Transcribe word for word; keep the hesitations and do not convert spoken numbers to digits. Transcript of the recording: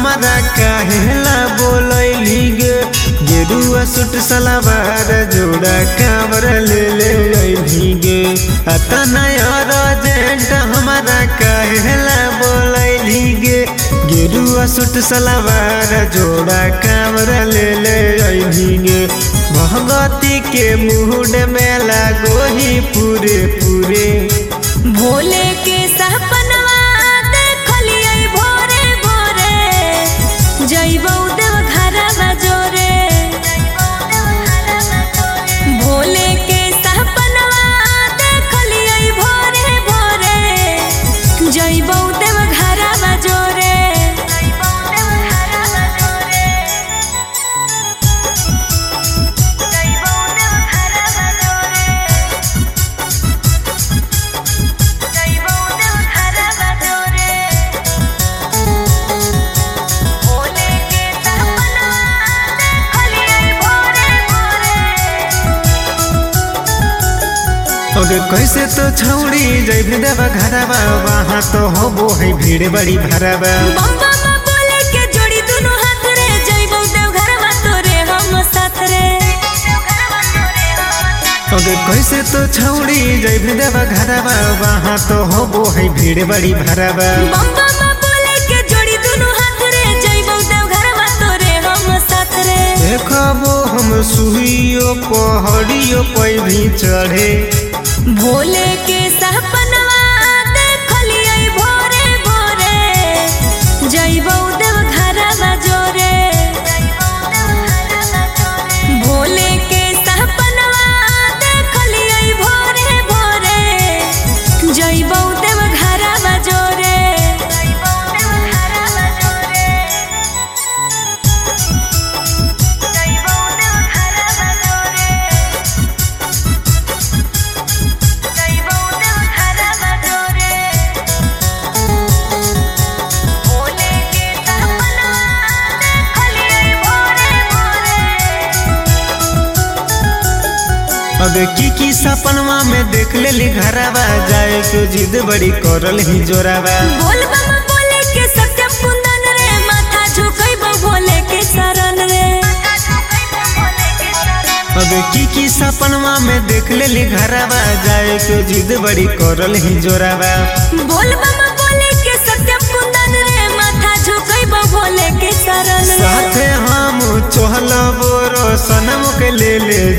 हमारा काहेला बोलैली गे गेरुआ सूट सलवार जोड़ा कांवर ले ले अइली गे अतना अर्जेंट हमारा काहेला बोलैली गे गेरुआ सूट सलवार जोड़ा कांवर ले ले अइली गे भगवती के मूड में लागो ही पूरे पूरे भोले के सपनवा देखलियै भोरे भोरे जइबौ देव घरवा जोरे भोले के सपनवा देखलियै भोरे भोरे जइबौ देव घरवा जोरे अगे कैसे तो छौड़ी जइबे देवा घरवा वहाँ तो होबो है भीड़ बड़ी भरवा बम्बा मा बोले के जोड़ी दुनु हाथ रे जइबौ देव घरवा तोरे हम साथ रे अगे कैसे तो छौड़ी जइबे देवा घरवा वहाँ तो होबो है भीड़ बड़ी भरवा बम्बा मा बोले के जोड़ी दुनु हाथ रे जइबौ देव घरवा तोरे हम साथ रे देखबो हम सुहियो पहाड़ियो पे भी चढ़े भोले के सपनवा देखलियै भोरे भोरे जइबौ देव घरवा जोरे भोले के सपनवा देखलियै भोरे भोरे जइबौ देव घरवा जोरे अगे की की सपनवा में देख लेली घरवा जाए तो जिद बड़ी करल ही जोरावा बोल बम बोले के सत्यम कुंदन रे माथा झुकैबौ भोले के शरण रे अगे की की सपनवा में देख लेली घरवा जाए तो जिद बड़ी करल ही जोरावा बोल बम बोले के सत्यम कुंदन रे माथा झुकैबौ भोले के शरण रे साथे हम चहलबो रो सनम के ले ले